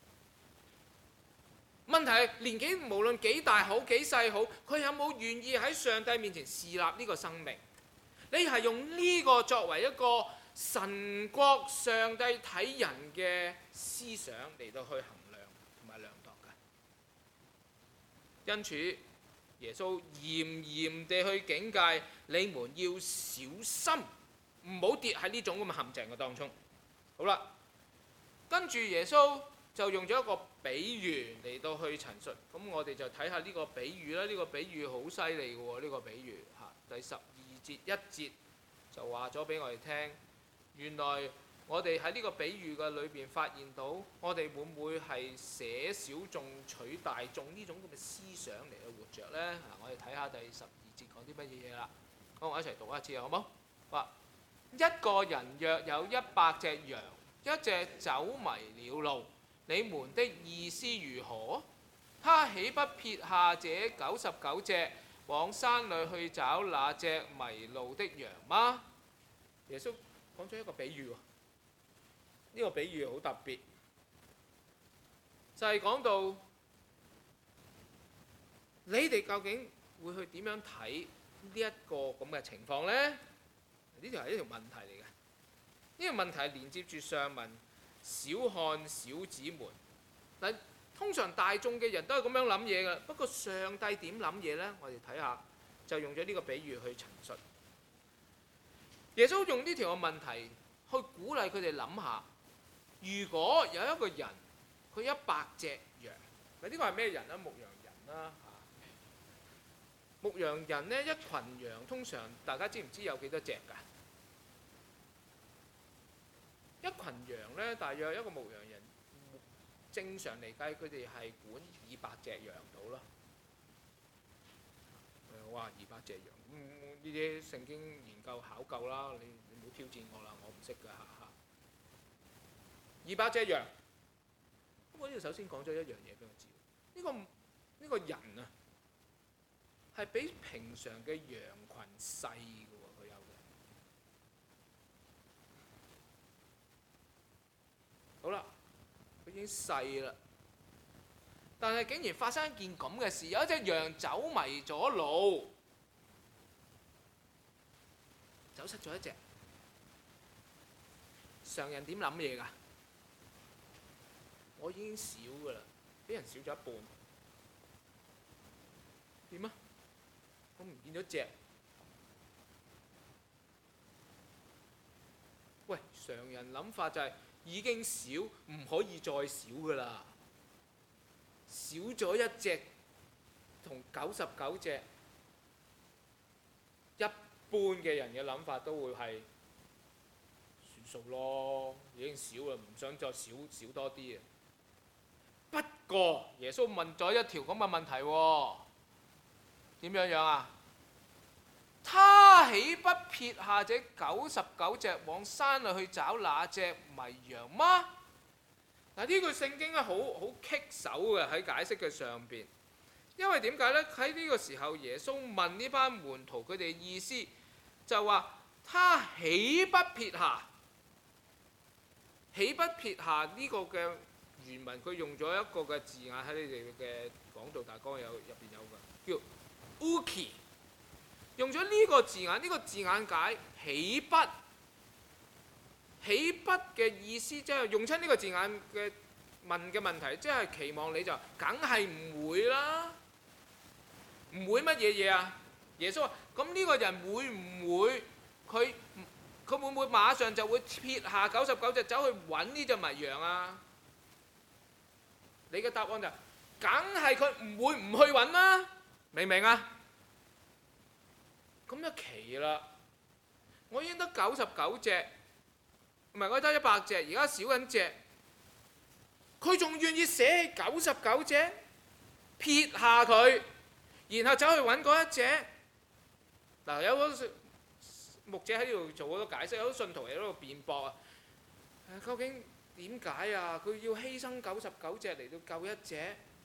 問題係年紀無論幾大好幾細好，佢有冇願意喺上帝面前侍立呢個生命？你係用呢個作為一個神國上帝睇人嘅思想嚟到去衡量同埋量度㗎。因此，耶穌嚴嚴地去警戒你們要小心，唔好跌喺呢種咁嘅陷阱嘅當中。好啦，跟住耶穌就用咗一個比喻嚟到去陳述，咁我哋就睇下呢個比喻啦。呢個比喻好犀利嘅喎，呢個比喻第12節1節就話咗俾我哋聽，原來我哋喺呢個比喻嘅裏邊發現到，我哋會唔會係捨小眾取大眾呢種咁嘅思想嚟去活着呢？我哋睇下第12節講啲乜嘢嘢啦。好，我一齊讀一次好冇？話一個人若有100隻羊，一隻走迷了路，你們的意思如何？他豈不撇下這99隻，往山裏去找那隻迷路的羊嗎？耶穌講咗一個比喻喎，呢個比喻好特別，就係講到你哋究竟會去點樣睇呢一個咁嘅情況呢？呢條係一條問題嚟嘅，呢個問題係連接住上文小看小子們。嗱，通常大眾嘅人都係咁樣諗嘢㗎，不過上帝點諗嘢呢？我哋睇下，就用咗呢個比喻去陳述。耶穌用呢條嘅問題去鼓勵佢哋諗下，如果有一個人佢100隻羊，嗱，呢個係咩人啊？牧羊人啦。牧羊人呢，一群羊通常大家知唔知有幾多隻㗎？一群羊呢，大約一個牧羊人正常嚟計，佢哋係管200隻羊到咯。哇，200隻羊，呢啲聖經研究考究啦，你唔好挑戰我啦，我唔識㗎嚇。200隻羊，我呢度首先講咗一樣嘢俾我知，呢個人啊，係比平常嘅羊群細嘅喎，佢有嘅。好啦，佢已經細啦，但係竟然發生一件咁嘅事，有一隻羊走迷咗路，走失咗一隻。常人點諗嘢㗎？我已經少㗎啦，俾人少咗一半，點啊？我唔見咗隻。喂，常人諗法就係已經少，唔可以再少㗎啦。少咗一隻同99隻，一般嘅人嘅諗法都會係算數咯，已經少啦，唔想再少多啲啊。不過耶穌問咗一條咁嘅問題喎，點樣啊？他豈不撇下這99隻，往山裏去找那隻迷羊嗎？嗱，呢句聖經咧好棘手嘅喺解釋嘅上邊，因為點解呢？喺呢個時候耶穌問呢班門徒佢哋嘅意思，就話他豈不撇下？豈不撇下呢個嘅原文，佢用咗一個嘅字眼喺你哋嘅講道大綱入邊有嘅，叫 uki， 用咗呢個字眼，呢個字眼解豈不？豈不嘅意思，即係用親呢個字眼嘅問嘅問題，即係期望你就梗係唔會啦。 唔會乜嘢嘢啊？耶穌話：咁呢個人會唔會佢會唔會馬上就會撇下99隻走去揾呢隻迷羊啊？你嘅答案就梗係佢唔會唔去揾啦，明唔明啊？咁就奇啦！我已經得99隻，唔係我得100隻，而家少緊隻，佢仲願意捨棄99隻，撇下佢，然後走去揾嗰一隻。嗱，有好多牧者喺度做好多解釋，有好多信徒喺度辯駁啊。究竟點解啊？佢要犧牲99隻嚟到救一隻？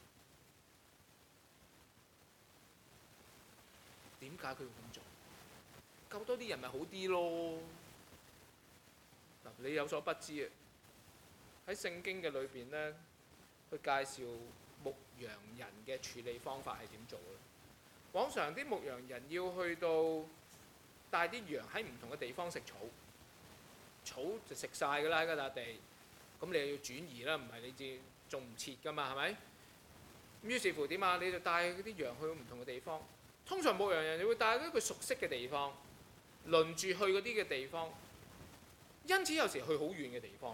點解佢要咁做？救多啲人咪好啲咯？嗱，你有所不知啊！喺聖經嘅裏邊呢，去介紹牧羊人嘅處理方法係點做嘅。往常啲牧羊人要去到帶啲羊喺唔同嘅地方食草，草就食晒㗎啦喺嗰笪地，咁你又要轉移啦，唔係你至種唔切㗎嘛，係咪？於是乎點啊？你就帶嗰啲羊去唔同嘅地方。通常牧羊人你會帶一個熟悉嘅地方，輪住去嗰啲嘅地方，因此有時去好遠嘅地方，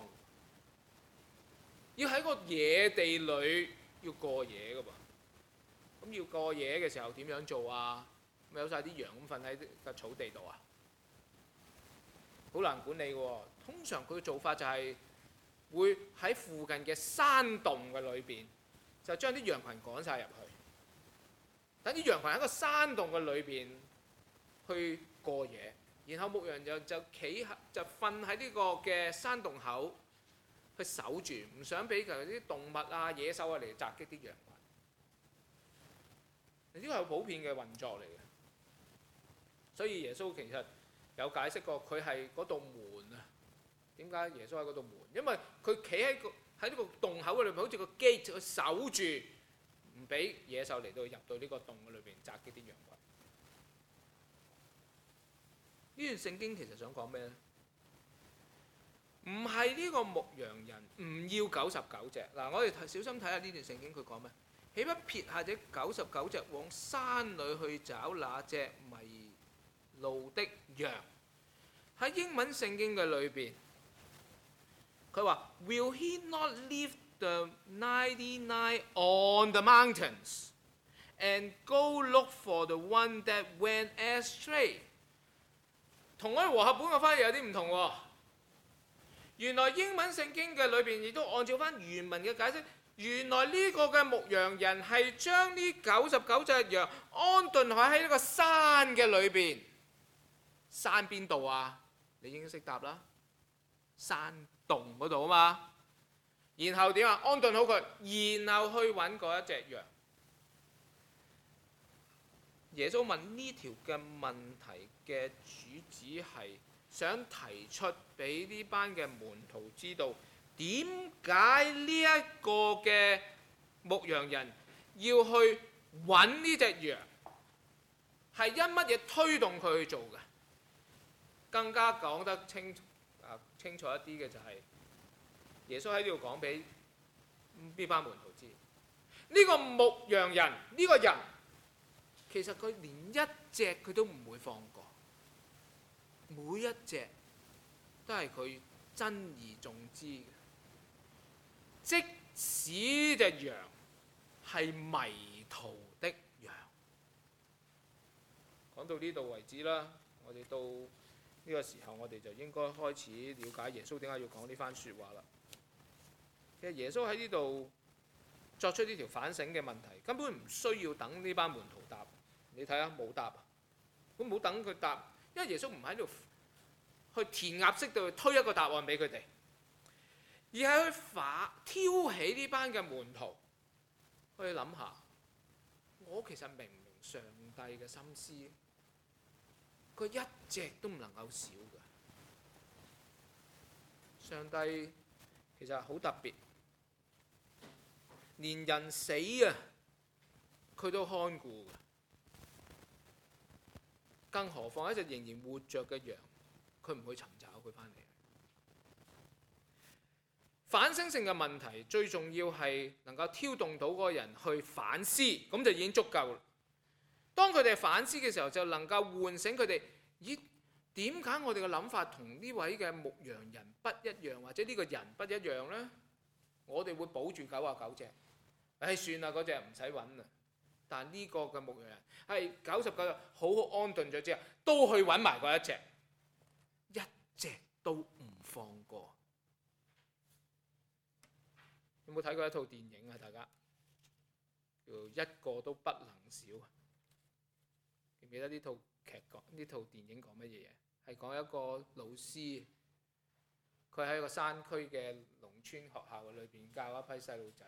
要喺個野地裏要過夜㗎噃。咁要過夜嘅時候點樣做啊？咪有晒啲羊咁瞓喺個草地度啊？好難管理喎。通常佢嘅做法就係會喺附近嘅山洞嘅裏邊，就將啲羊群趕晒入去。等啲羊群喺個山洞嘅裏邊去過夜，然後牧羊人就瞓喺呢個嘅山洞口去守住，唔想俾啲動物啊、野獸啊嚟襲擊啲羊群。呢個係普遍嘅運作嚟嘅，所以耶穌其實有解釋過，佢係嗰道門啊。點解耶穌喺嗰道門？因為佢企喺呢個洞口嘅裏面，好似個 gate 去守住，唔俾野獸嚟到入到呢個洞嘅裏邊襲擊啲羊群。呢段聖經其實想講咩呢？唔係呢個牧羊人唔要99隻。嗱，我哋小心睇下呢段聖經佢講咩？豈不撇下這99隻往山裏去找那隻迷路的羊？喺英文聖經嘅裏邊，佢話：Will he not leave the 99 on the mountains and go look for the one that went astray？ 同我哋和合本嘅翻譯有啲唔同喎。原來英文聖經嘅裏邊亦都按照翻原文嘅解釋。原來呢個嘅牧羊人係將呢99隻羊安頓喺呢個山嘅裏邊。山邊度啊？你已經識答啦，山洞嗰度啊嘛。然後點啊？安頓好佢，然後去揾嗰一隻羊。耶穌問呢條嘅問題嘅主旨係想提出俾呢班嘅門徒知道。點解呢一個嘅牧羊人要去揾呢隻羊？係因乜嘢推動佢去做嘅？更加講得清楚一啲嘅就係耶穌喺呢度講俾呢班門徒知，呢個牧羊人呢個人其實佢連一隻佢都唔會放過，每一隻都係佢珍而重之嘅。即使隻羊係迷途的羊。講到呢度為止啦，我哋到呢個時候，我哋就應該開始了解耶穌點解要講呢番説話啦。其實耶穌喺呢度作出呢條反省嘅問題，根本唔需要等呢班門徒答。你睇下冇答，咁冇等佢答，因為耶穌唔喺度去填鴨式度推一個答案俾佢哋。而係去挑起呢班嘅門徒去諗下，我其實明唔明上帝嘅心思？佢一隻都唔能夠少嘅。上帝其實好特別，連人死啊，佢都看顧嘅，更何況一隻仍然活着嘅羊，佢唔會尋找佢翻嚟。反省性嘅問題最重要係能夠挑動到嗰個人去反思，咁就已經足夠啦。 當佢哋反思嘅時候，就能夠喚醒佢哋，咦？點解我哋嘅諗法同呢位嘅牧羊人不一樣，或者呢個人不一樣呢？我哋會保住99隻，算啦，嗰隻唔使揾啦。但呢個嘅牧羊人係99日好好安頓咗之後，都去揾埋嗰一隻，一隻都唔放過。有冇睇過一套電影啊？大家叫一個都不能少。記唔記得呢套劇講呢套電影講乜嘢嘢？係講一個老師，佢喺一個山區嘅農村學校嘅裏邊教一批細路仔。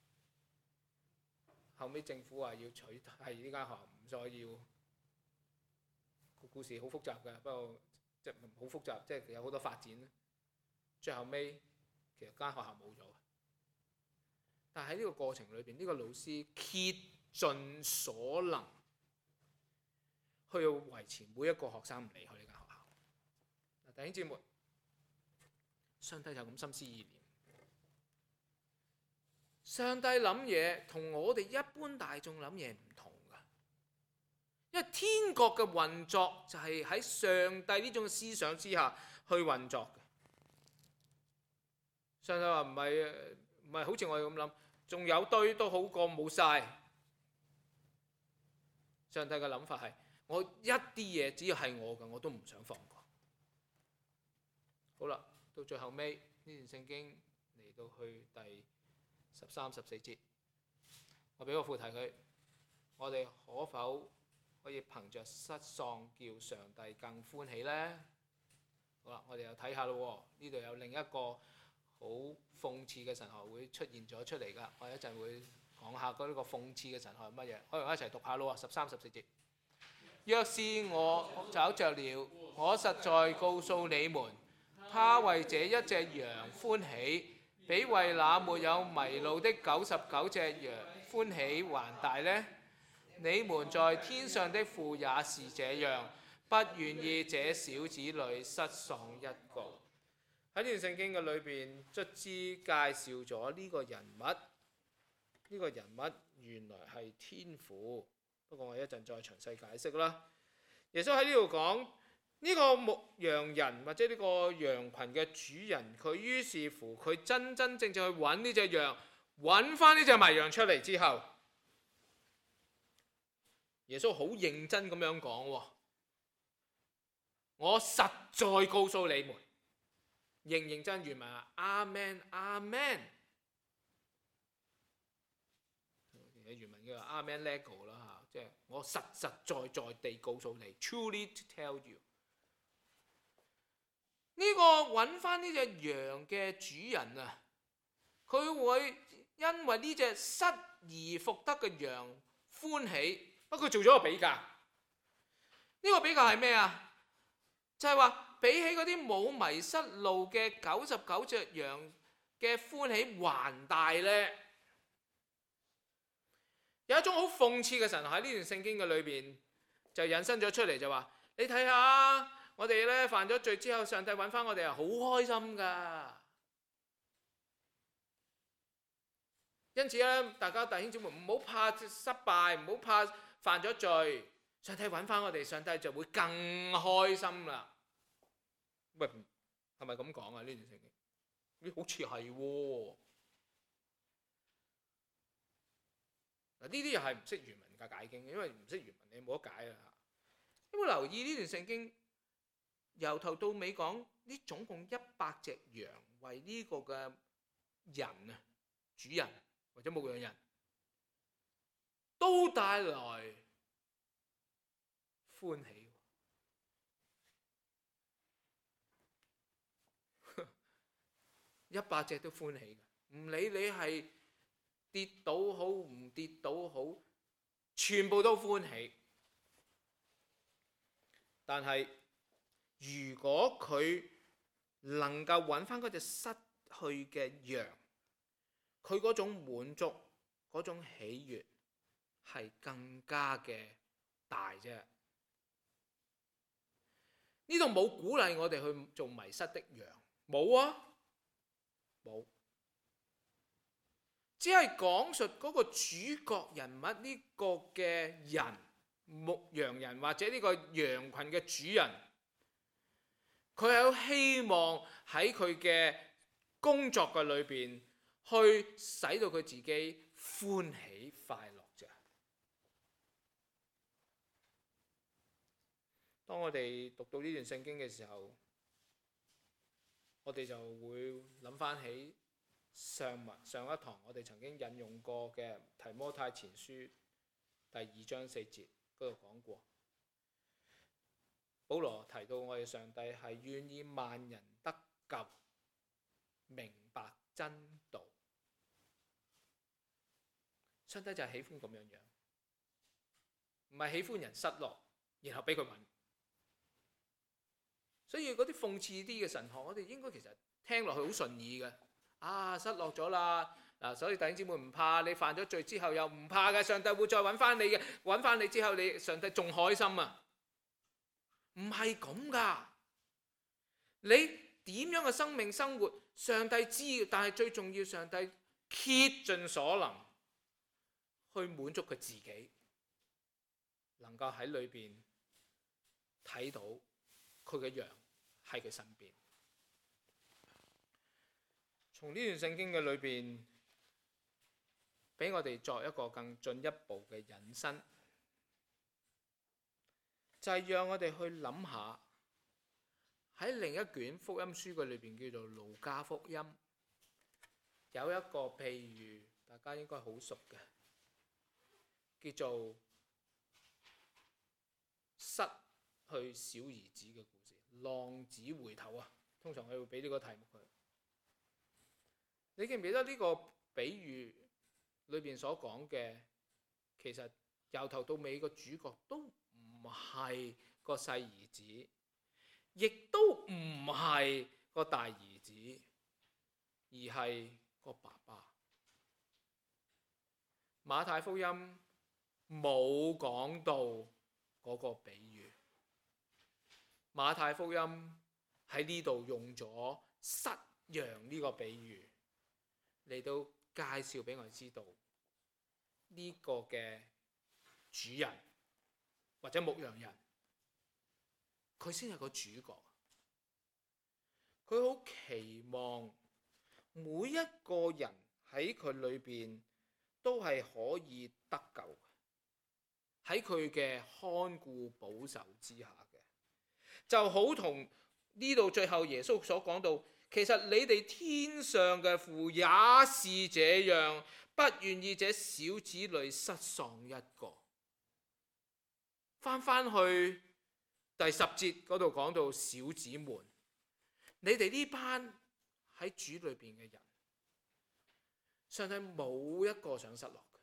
後尾政府話要取締呢間學校，唔再要。個故事好複雜㗎，不過即係好複雜，即係有好多發展。最後尾其實間學校冇咗。但係喺呢個過程裏邊，呢個老師竭盡所能去維持每一個學生唔離開呢間學校。弟兄姊妹，上帝就咁心思意念。上帝諗嘢同我哋一般大眾諗嘢唔同㗎，因為天國嘅運作就係喺上帝呢種思想之下去運作嘅。上帝話唔係好似我哋咁諗，仲有堆都好過冇晒。上帝嘅諗法係，我一啲嘢只要係我嘅，我都唔想放過。好啦，到最後尾呢段聖經嚟到去第13、14節，我俾個副題佢，我哋可否可以憑着失喪叫上帝更歡喜呢？好啦，我哋又睇下咯。呢度有另一個好諷刺嘅神學會出現咗出嚟㗎。我一陣會講下嗰個諷刺嘅神學係乜嘢。我哋一齊讀下咯。13、14節。若是我找着了，我實在告訴你們，他為這一隻羊歡喜，比為那沒有迷路的99隻羊歡喜還大呢。你們在天上的父也是這樣，不願意這小子裏失喪一個。喺呢段聖經嘅裏邊，卒之介紹咗呢個人物。呢個人物原來係天父，不過我一陣再詳細解釋啦。耶穌喺呢度講呢個牧羊人或者呢個羊群嘅主人，佢於是乎佢真正去揾呢隻羊，揾翻呢隻迷羊出嚟之後，耶穌好認真咁樣講，我實在告訴你們，認唔認真原文啊？阿們，阿們。原文叫做阿們 lego 啦嚇，即係我實實在在地告訴你 ，truly to tell you。呢個揾翻呢隻羊嘅主人啊，佢會因為呢隻失而復得嘅羊歡喜。不過佢做咗個比較，呢個比較係咩啊？就係話比起嗰啲冇迷失路嘅99隻羊嘅歡喜還大呢。有一種好諷刺嘅神喺呢段聖經嘅裏邊就引申咗出嚟，就話你睇下我哋咧犯咗罪之後，上帝揾翻我哋係好開心噶。因此咧，大家弟兄姊妹唔好怕失敗，唔好怕犯咗罪，上帝揾翻我哋，上帝就會更開心啦。喂，係咪咁講啊？呢段聖經咦，好似係喎。嗱，呢啲又係唔識原文嘅解經，因為唔識原文你冇得解啊！有冇留意呢段聖經由頭到尾講呢？總共100隻羊為呢個嘅人啊，主人或者牧羊人都帶來歡喜，100隻都歡喜嘅，唔理你係跌倒好唔跌倒好，全部都歡喜。但係如果佢能夠揾翻嗰隻失去嘅羊，佢嗰種滿足、嗰種喜悅係更加嘅大啫。呢度冇鼓勵我哋去做迷失的羊，冇啊，冇。只係講述嗰個主角人物呢個嘅人牧羊人或者呢個羊群嘅主人，佢係好希望喺佢嘅工作嘅裏邊，去使到佢自己歡喜快樂啫。當我哋讀到呢段聖經嘅時候，我哋就會諗翻起上一堂我哋曾經引用過嘅提摩太前書第2章4節嗰度講過，保羅提到我哋上帝係願意萬人得救，明白真道。上帝就係喜歡咁樣樣，唔係喜歡人失落然後俾佢揾。所以嗰啲諷刺啲嘅神學，我哋應該其實聽落去好順耳嘅。失落咗啦，所以弟兄姊妹唔怕，你犯咗罪之後又唔怕嘅，上帝會再揾翻你嘅，揾翻你之後，上帝仲開心啊！唔係咁噶，你點樣嘅生命生活，上帝知，但係最重要，上帝竭盡所能去滿足佢自己，能夠喺裏邊睇到佢嘅羊喺佢身邊。從呢段聖經嘅裏邊，俾我哋作一個更進一步嘅引申，就係讓我哋去諗下喺另一卷福音書嘅裏邊，叫做路加福音，有一個譬喻，大家應該好熟嘅，叫做失去小兒子嘅故事，浪子回頭啊。通常我會俾呢個題目佢。你記唔記得呢個比喻裏邊所講嘅，其實由頭到尾個主角都唔係個細兒子，亦都唔係個大兒子，而係個爸爸。馬太福音冇講到嗰個比喻，馬太福音喺呢度用咗失羊呢個比喻嚟到介紹俾我哋知道呢個嘅主人或者牧羊人，佢先係個主角。佢好期望每一個人喺佢裏邊都係可以得救，喺佢嘅看顧保守之下嘅，就好同呢度最後耶穌所講到，其實你哋天上嘅父也是這樣，不願意這小子裏失喪一個。翻去第10節嗰度講到小子們，你哋呢班喺主裏邊嘅人，上帝冇一個想失落嘅，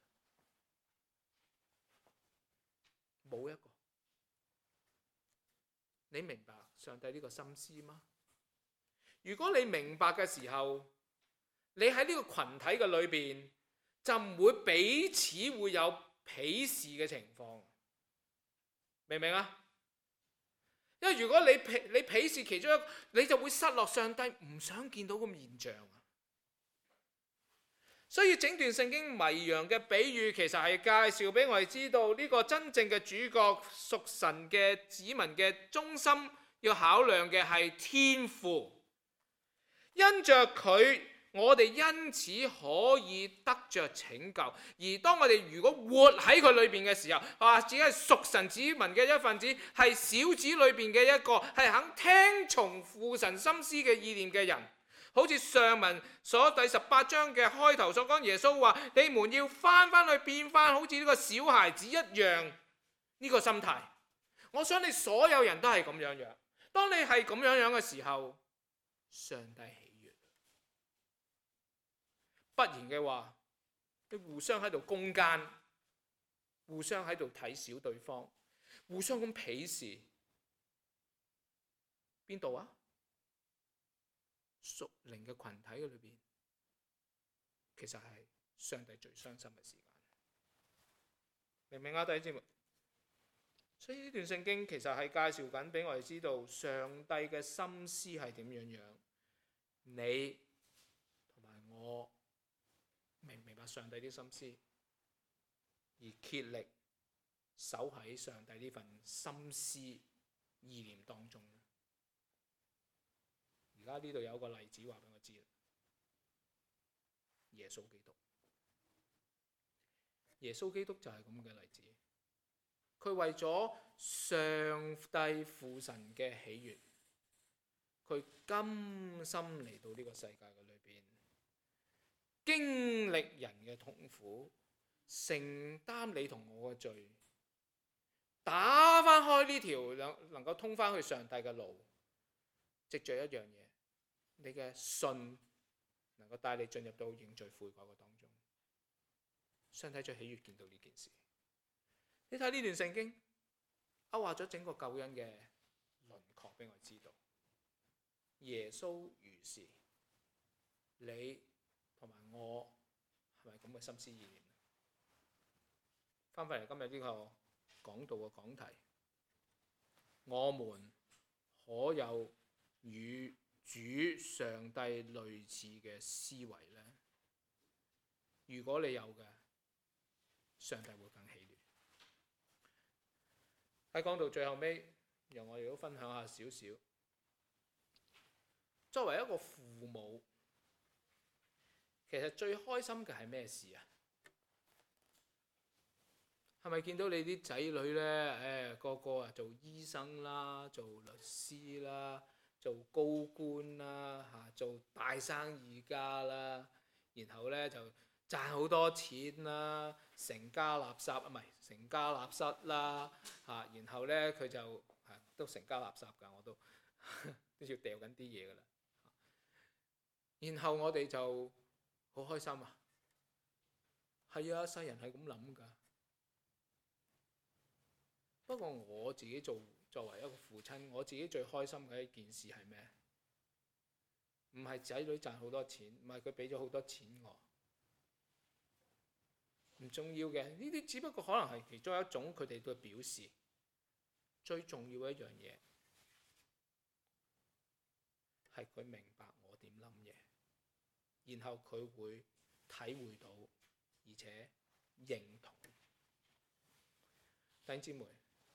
冇一個。你明白上帝呢個心思嗎？如果你明白嘅時候，你喺呢個群體嘅裏邊就唔會彼此會有鄙視嘅情況，明唔明啊？因為如果你鄙視其中一個，你就會失落上帝唔想見到咁現象啊。所以整段聖經迷羊嘅比喻，其實係介紹俾我哋知道呢個真正嘅主角屬神嘅子民嘅中心，要考量嘅係天父。因着佢，我哋因此可以得着拯救。而當我哋如果活喺佢裏邊嘅時候，只係屬神子民嘅一份子，係小子裏邊嘅一個，係肯聽從父神心思嘅意念嘅人，好似上文所第18章嘅開頭所講，耶穌話：你們要翻去變翻好似呢個小孩子一樣，呢個心態。我想你所有人都係咁樣樣。當你係咁樣樣嘅時候，上帝喜悅。不然嘅話，你互相喺度攻訐，互相喺度睇小對方，互相咁鄙視，邊度啊？屬靈嘅群體嘅裏邊，其實係上帝最傷心嘅時間，明唔明啊？弟兄姊妹，所以呢段聖經其實係介紹緊俾我哋知道上帝嘅心思係點樣樣。你同埋我明唔明白上帝啲心思，而竭力守喺上帝呢份心思意念當中呢？而家呢度有個例子話俾我知，耶穌基督。耶穌基督就係咁嘅例子，佢為咗上帝父神嘅喜悅，佢甘心嚟到呢個世界嘅裏邊，經歷人嘅痛苦，承擔你同我嘅罪，打翻開呢條能夠通翻去上帝嘅路，藉着一樣嘢，你嘅信能夠帶你進入到認罪悔改嘅當中。上帝最喜悅見到呢件事。你睇呢段聖經，勾畫咗整個救恩嘅輪廓俾我知道。耶穌如是，你同埋我係咪咁嘅心思意念？翻返嚟今日呢個講道嘅講題，我們可有與主上帝類似嘅思維呢？如果你有嘅，上帝會更喜悅。喺講到最後尾，讓我哋都分享下少少。作為一個父母，其實最開心嘅係咩事啊？係咪見到你啲仔女呢？個個啊做醫生啦，做律師啦，做高官啦，做大生意家啦，然後呢就賺好多錢啦，成家立室唔係成家立室啦，然後呢佢就都成家立室㗎，我都要掉緊啲嘢㗎啦。然後我哋就好開心啊！係啊，世人係咁諗㗎。不過我自己作為一個父親，我自己最開心嘅一件事係咩？唔係仔女賺好多錢，唔係佢俾咗好多錢我。唔重要嘅，呢啲只不過可能係其中一種佢哋嘅表示。最重要嘅一樣嘢係佢明白我點諗嘢，然後佢會體會到，而且認同。弟兄姊妹，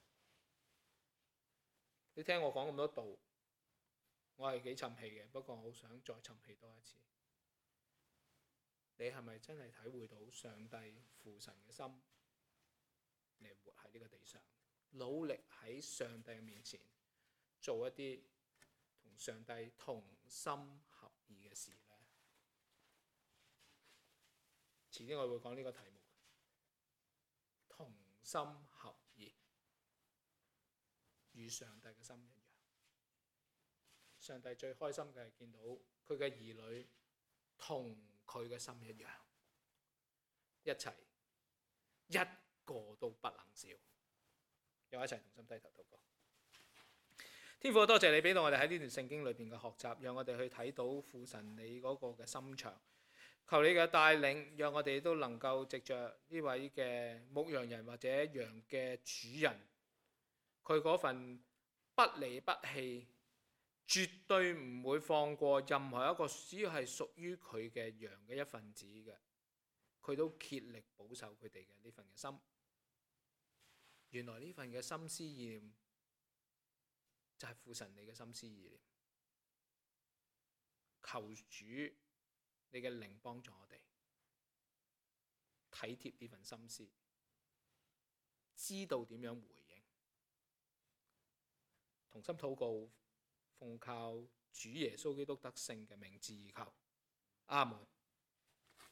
你聽我講咁多道，我係幾沉氣嘅，不過我好想再沉氣多一次。你係咪真係體會到上帝父神嘅心嚟活喺呢個地上，努力喺上帝面前做一啲同上帝同心合意嘅事呢？遲啲我會講呢個題目，同心合意，與上帝嘅心一樣。上帝最開心嘅係見到佢嘅兒女同佢嘅心一樣，一齊一個都不能少。又一齊同心低頭禱告。天父，多謝你俾到我哋喺呢段聖經裏邊嘅學習，讓我哋去睇到父神你嗰個嘅心腸。求你嘅帶領，讓我哋都能夠藉着呢位嘅牧羊人或者羊嘅主人，佢嗰份不離不棄，絕對唔會放過任何一個只要係屬於佢嘅羊嘅一份子嘅，佢都竭力保守佢哋嘅呢份嘅心。原來呢份嘅心思意念就係父神你嘅心思意念。求主你嘅靈幫助我哋體貼呢份心思，知道點樣回應。同心禱告，奉靠主耶穌基督得勝嘅名字而求，阿門。